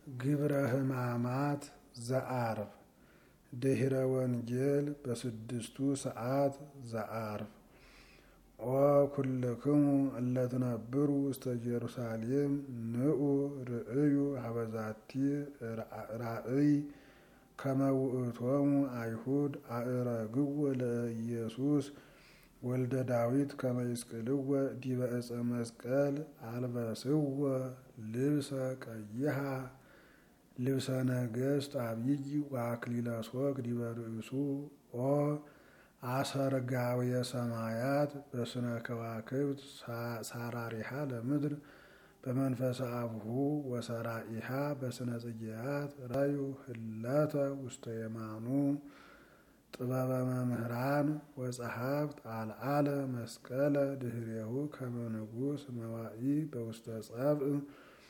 ግብረ ሕማማት ዘአርብ ድኅረ ወንጌል በስድስቱ ሰዓት ዘአርብ ኦ ኩልክሙ እለ ትነብሩ ውስተ ኢየሩሳሌም ንዑ ርእዩ ሀበዛቲ ራእይ ከመ ውእቶሙ አይሁድ አእረግዎ ለኢየሱስ ወልደ ዳዊት ከመ ይስቅልዎ ዲበ ዕፀ መስቀል አልበስዎ ልብሰ ቀይሐ ልብሰ ነገሥት አብይ ወአክሊለ ሦክ ዲበ ርእሱ ኦ አሰርጋውየ ሰማያት በስነ ከዋክብት ሳራሪሃ ለምድር በመንፈሰ አብሁ ወሰራኢሃ በስነ ጽጌያት ራዩ ህለተ ውስተ የማኑ ጥበበ መምህራን ወጸሐፍት አልዓለ መስቀለ ድኅሬሁ ከመ ንጉሥ መዋኢ በውስተ ጸብእ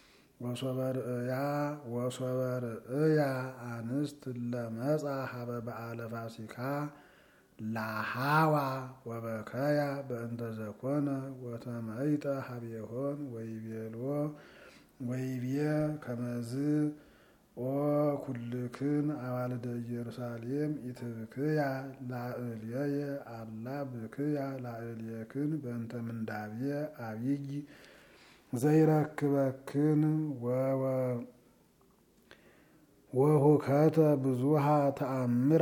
ወሶበ ርእያ አንስት ለመጻ ሀበ በዓለ ፋሲካ ላሃዋ ወበከያ በእንተ ዘኮነ ወተመይጠ ሀቤሆን ወይቤ ከመዝ ኦ ኩልክን አዋልደ ኢየሩሳሌም ኢትብክያ ላዕልየ አላ ብክያ ላዕልየክን በእንተ ምንዳብየ አብይ ዘይረክበክን ወሁከተ ብዙሃ ተአምራ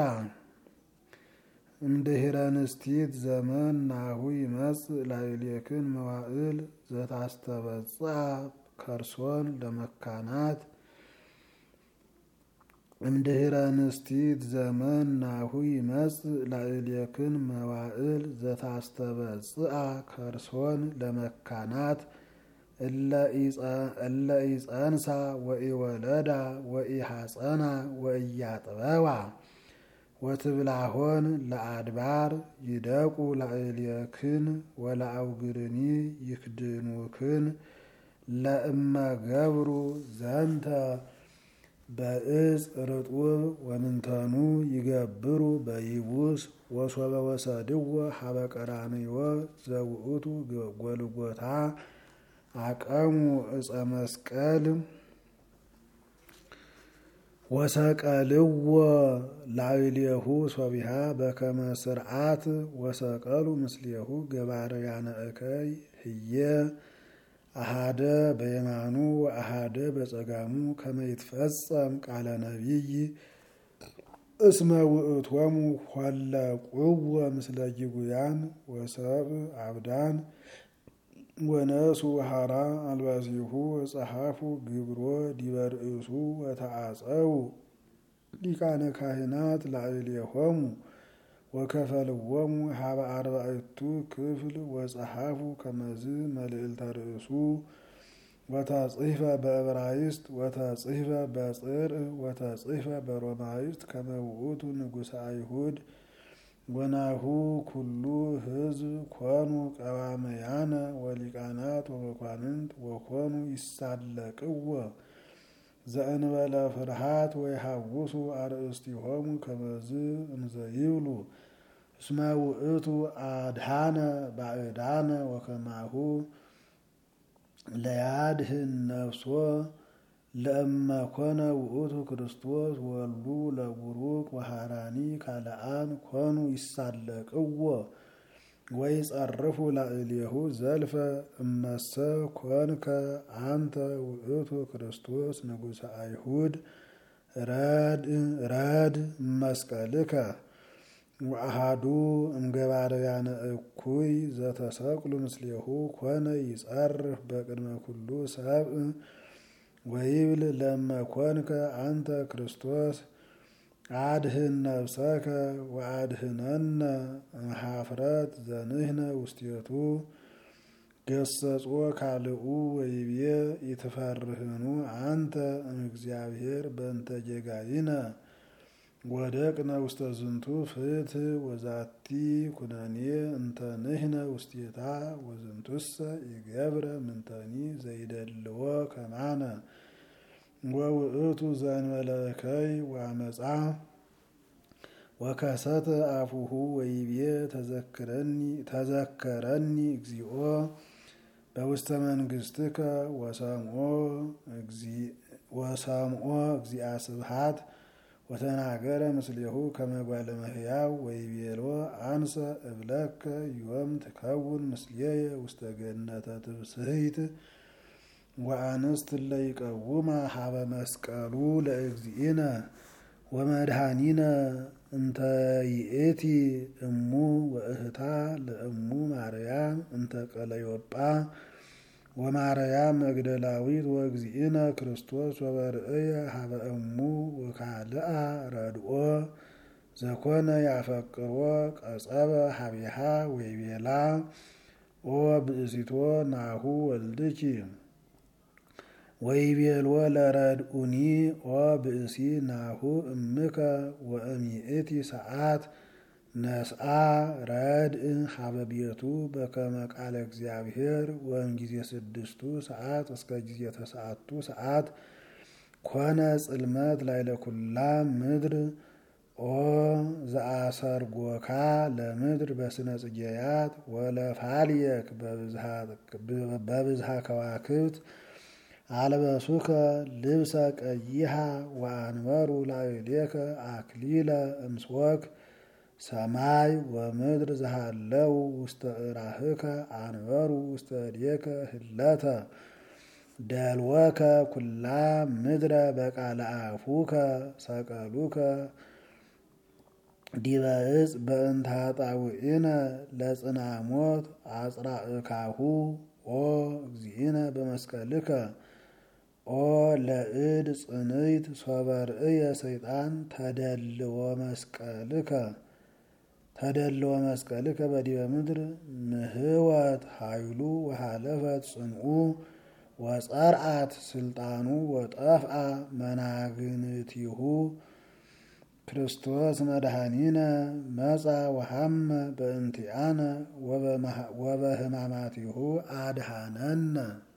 እምድኅረ ንስቲት ዘመን ናሁ ይመጽእ ላዕሌክን መዋዕል ዘታስተበጽአ ከርሶን ለመካናት እምድኅረ ንስቲት ዘመን ናሁ ይመጽእ ላዕሌክን መዋዕል ዘታስተበጽአ ከርሶን ለመካናት እለ ኢጸንሳ ወኢወለዳ ወኢሐፀና ወኢያጥበዋ ወትብላሆን ለአድባር ይደቁ ላዕሌክን ወለአውግርኒ ይክድኑክን ለእመ ገብሩ ዘንተ በእፅ ርጡብ ወምንተኑ ይገብሩ በይቡስ ወሶበ ወሰድዎ ሀበ ቀራንዮ ዘውእቱ ጎልጎታ አቀሙ ዕፀ መስቀል ወሰቀልዎ ላዕሌሁ ሶቢሃ በከመ ስርዓት ወሰቀሉ ምስሌሁ ገባርያነ እከይ ህየ አሃደ በየማኑ ወአሃደ በጸጋሙ ከመ ይትፈጸም ቃለ ነቢይ እስመ ውእቶሙ ኋለቁዎ ምስለ ጊጉያን ወሰብእ አብዳን ወነሱ ሀራ አልባሲሁ ወጸሐፉ ግብሮ ዲበ ርእሱ ወተአጸው ሊቃነ ካህናት ላዕሌሆሙ ወከፈልዎሙ ሀበ አርባዕቱ ክፍል ወጸሐፉ ከመዝ መልዕልተ ርእሱ ወተጽሕፈ በዕብራይስጥ ወተጽሕፈ በጽርዕ ወተጽሕፈ በሮማይስጥ ከመ ውእቱ ንጉሠ አይሁድ ወናሁ ኩሉ ሕዝብ ኮኑ ቀዋመያነ ወሊቃናት ወመኳንንት ወኮኑ ይሳለቅዎ ዘእንበለ ፍርሃት ወይሃውሱ አርእስቲሆሙ ከመዝ እንዘ ይብሉ እስመ ውእቱ አድኃነ ባዕዳነ ወከማሁ ለያድኅን ነፍሶ ለእመ ኮነ ውእቱ ክርስቶስ ወልዱ ለቡሩክ ወሃራኒ ካልአን ኮኑ ይሳለቅዎ ወይጸርፉ ላዕሌሁ ዘልፈ እመሰ ኮንከ አንተ ውእቱ ክርስቶስ ንጉሠ አይሁድ ረድ መስቀልከ ወአሃዱ እምገባርያነ እኩይ ዘተሰቅሉ ምስሌሁ ኮነ ይጸርፍ በቅድመ ኩሉ ሰብእ ወይብል ለመ ኮንከ አንተ ክርስቶስ አድኅን ነፍሰከ ወአድኅነነ እምኀፍረት ዘንሕነ ውስቴቱ ገሰጾ ካልኡ ወይቤ ይትፈርህኑ አንተ እምእግዚአብሔር በእንተ ጌጋይነ ወደቅነ ውስተ ዝንቱ ፍትሕ ወዛቲ ኩነኔ እንተ ንሕነ ውስቴታ ወዝንቱሰ ይገብረ ምንተኒ ዘይደልዎ ከማነ ወውእቱ ዘእንበለ እከይ ወአመፃ ወከሰተ አፉሁ ወይቤ ተዘከረኒ እግዚኦ በውስተ መንግሥትከ ወሰምዖ እግዚአ ስብሐት ወተናገረ ምስሌሁ ከመ እጓለ እመሕያው ወይቤሎ አንሰ እብለከ ዮም ትከውን ምስሌየ ውስተ ገነተ ትብስሕት ወአንስት እለ ይቀውማ ሀበ መስቀሉ ለእግዚእነ ወመድኃኒነ እንተ ይእቲ እሙ ወእህታ ለእሙ ማርያም እንተ ቀለዮጳ ወማርያም መግደላዊት ወእግዚእነ ክርስቶስ ወበርእየ ሀበ እሙ ወካልአ ረድኦ ዘኮነ ያፈቅሮ ቀጸበ ሀቢሃ ወይቤላ ኦ ብእሲቶ ናሁ ወልድኪ ወይቤሎ ለረድኡኒ ኦ ብእሲ ናሁ እምከ ወእሚእቲ ሰዓት ነስአ ረድእ ሀበ ቤቱ በከመ ቃለ እግዚአብሔር ወእምጊዜ 6 ሰዓት እስከ ጊዜ 9 ሰዓት ኮነ ጽልመት ላዕለ ኩላ ምድር ኦ ዘአሰርጎካ ለምድር በስነ ጽጌያት ወለፋልየክ በብዝሃ ከዋክብት አልበሱከ ልብሰ ቀይሃ ወአንበሩ ላዕሌከ አክሊለ እምስወክ ሰማይ ወምድር ዘሃለው ውስተ እራህከ አንበሩ ውስተ እዴከ ህለተ ደልወከ ኩላ ምድረ በቃለ አፉከ ሰቀሉከ ዲበ ዕፅ በእንተ ኃጣውኢነ ለጽናሞት አጽራእካሁ ኦ እግዚእነ በመስቀልከ ኦ ለእድ ጽንይት ሶበ ርእየ ሰይጣን ተደልዎ መስቀልከ በዲበ ምድር ምህወት ኃይሉ ወሃለፈት ጽንኡ ወጸርአት ስልጣኑ ወጠፍአ መናግንቲሁ ክርስቶስ መድኃኒነ መጻ ወሐመ በእንቲአነ ወበህማማቲሁ አድኃነነ